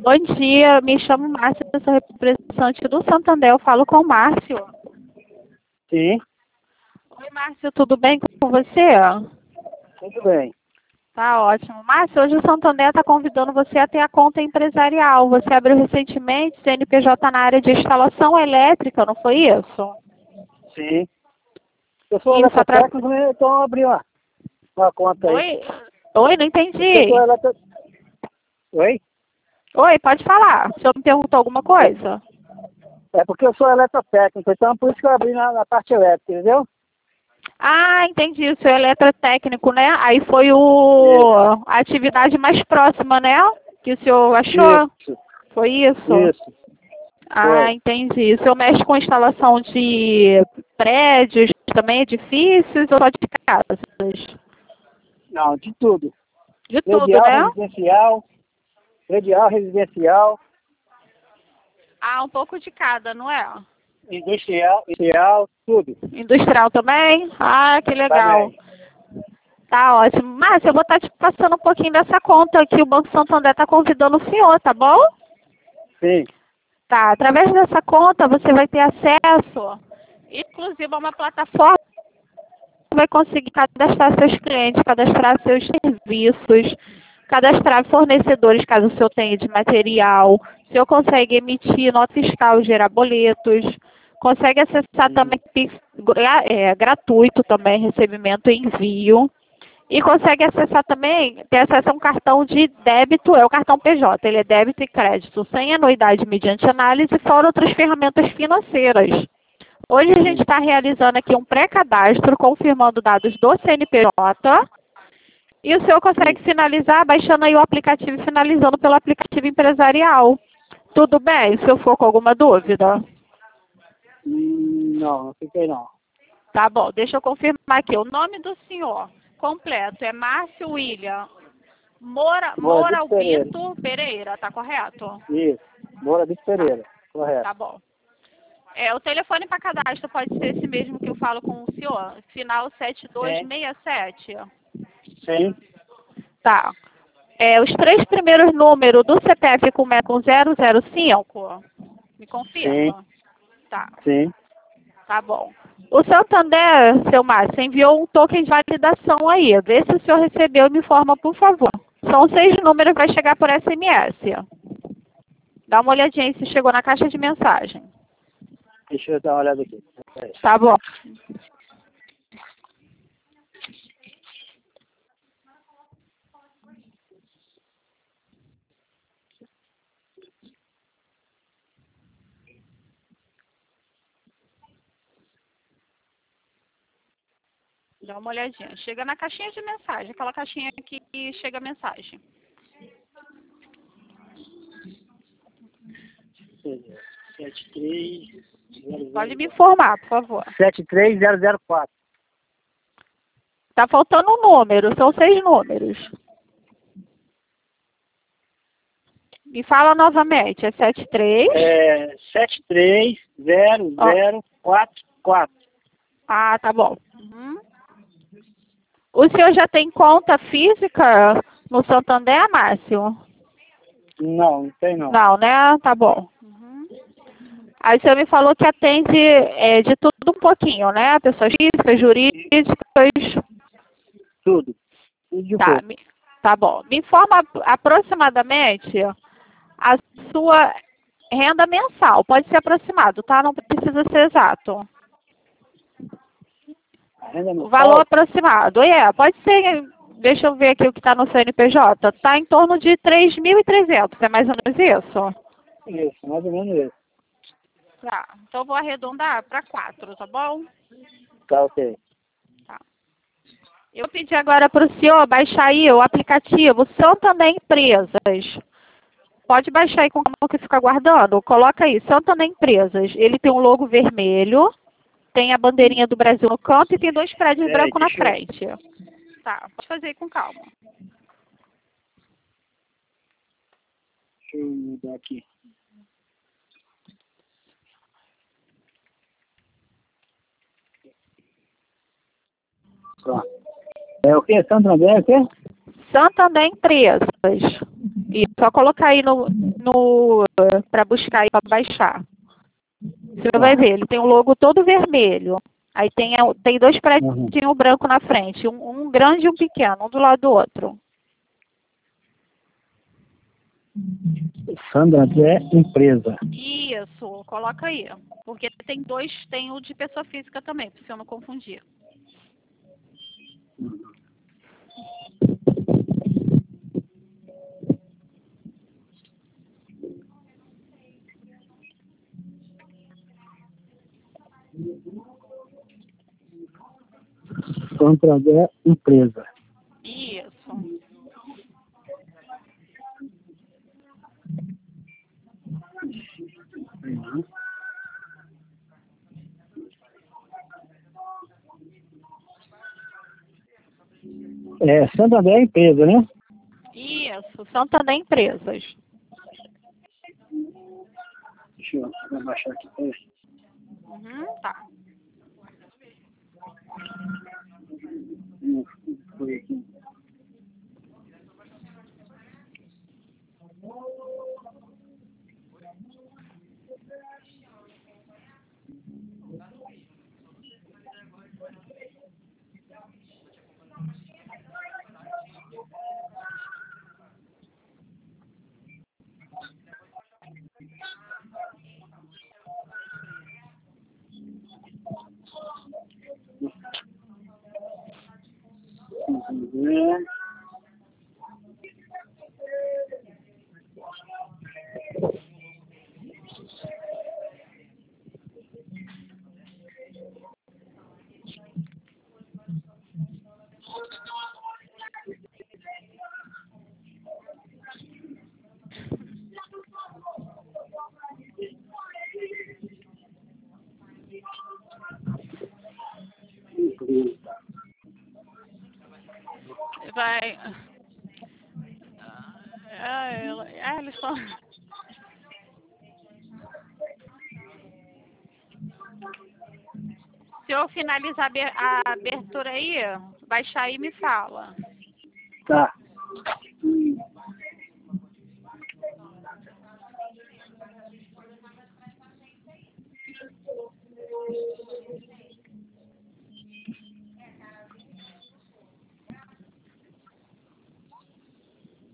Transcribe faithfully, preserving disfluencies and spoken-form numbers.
Bom dia, me chamo Márcia, eu sou representante do Santander, eu falo com o Márcio. Sim, Oi, Márcio, tudo bem com você? tudo bem. Tá ótimo. Márcio, hoje o Santander está convidando você a ter a conta empresarial. Você abriu recentemente C N P J na área de instalação elétrica, não foi isso? Sim. Eu sou Isso, atra... eletrotécnico, né? Então abri uma, uma conta aí. Oi? Oi, não Porque eu entendi. sou eletro... Oi? Oi, pode falar. O senhor me perguntou alguma coisa? É porque eu sou eletrotécnico, então por isso que eu abri na, na parte elétrica, entendeu? Ah, entendi. O seu eletrotécnico, né? Aí foi o... Isso. a atividade mais próxima, né? Que o senhor achou? Isso. Foi isso? Isso. Ah, Foi. entendi. O senhor mexe com instalação de prédios, também edifícios ou só de casas? Não, de tudo. De tudo, Predial, né? residencial, predial, residencial, Ah, um pouco de cada, não é? industrial, industrial, tudo. Industrial também? Ah, que legal. Também. Tá ótimo. Márcia, eu vou estar te passando um pouquinho dessa conta que o Banco Santander está convidando o senhor, tá bom? Sim. Tá, através dessa conta você vai ter acesso, inclusive, a uma plataforma que vai conseguir cadastrar seus clientes, cadastrar seus serviços, cadastrar fornecedores, caso o senhor tenha de material. O senhor consegue emitir nota fiscal, gerar boletos, consegue acessar Hum. também Pix, é, gratuito também, recebimento e envio. E consegue acessar também, ter acesso a um cartão de débito, é o cartão P J, ele é débito e crédito, sem anuidade mediante análise, fora outras ferramentas financeiras. Hoje a gente Hum. está realizando aqui um pré-cadastro, confirmando dados do C N P J, e o senhor Hum. consegue finalizar baixando aí o aplicativo e finalizando pelo aplicativo empresarial. Tudo bem, se eu for com alguma dúvida? Hum, Não, não fiquei não. Tá bom, deixa eu confirmar aqui. O nome do senhor completo é Márcio William Moura, Moura Moura Dito Pereira. Albito Pereira, tá correto? Isso. Moura Dito Tá, Pereira. Correto. tá bom. É, o telefone para cadastro pode ser esse mesmo que eu falo com o senhor, final sete dois Sim. seis sete. Sim. Tá. É, os três primeiros números do C P F começam com zero zero cinco. Me Sim. confirma? Tá, Sim. tá bom. O Santander, seu Márcio, enviou um token de validação aí. Vê se o senhor recebeu e me informa, por favor. São seis números, vai chegar por S M S. Dá uma olhadinha aí se chegou na caixa de mensagem. Deixa eu dar uma olhada aqui. Tá bom. Dá uma olhadinha. Chega na caixinha de mensagem, aquela caixinha que chega a mensagem. sete três zero Pode zero me informar, por favor. sete três zero zero quatro. Tá faltando um número, são seis números. Me fala novamente, é sete três. É sete três zero zero quatro quatro. Ah, tá bom. Uhum. O senhor já tem conta física no Santander, Márcio? Não, não tem não. Não, né? Tá bom. Uhum. Aí o senhor me falou que atende é, de tudo um pouquinho, né? Pessoas físicas, jurídicas. Tudo. Tudo de um Tá, pouco. me- tá bom. Me informa aproximadamente a sua renda mensal. Pode ser aproximado, tá? Não precisa ser exato. A renda O valor mensal? aproximado. É, pode ser, deixa eu ver aqui o que está no C N P J. Está em torno de três mil e trezentos, é mais ou menos isso? Isso, mais ou menos isso. Tá, então eu vou arredondar para quatro, tá bom? Tá ok. Tá. Eu pedi agora para o senhor baixar aí o aplicativo Santander Empresas. Pode baixar aí com calma que fica aguardando. Coloca aí, Santander Empresas. Ele tem um logo vermelho, tem a bandeirinha do Brasil no canto e tem dois prédios Peraí, brancos na deixa eu... frente. Tá, pode fazer aí com calma. Deixa eu mudar aqui. Pronto. É o que? Santander, o quê? Santander Empresas. E só colocar aí no, no para buscar e para baixar. Você vai ver, ele tem o logo todo vermelho. Aí tem, tem dois prédios uhum. branco na frente, um, um grande e um pequeno, um do lado do outro. Santander Empresa. Isso, coloca aí. Porque tem dois, tem o de pessoa física também, para você não confundir. Santander Empresa. Isso. Uhum. É, Santander Empresa, né? Isso, Santander Empresas. Deixa eu abaixar aqui. Uhum, tá. Não, foi aqui. Uhum. Vai. Ah, ela... ah, eles estão. Se eu finalizar a abertura aí, baixar aí e me fala. Tá.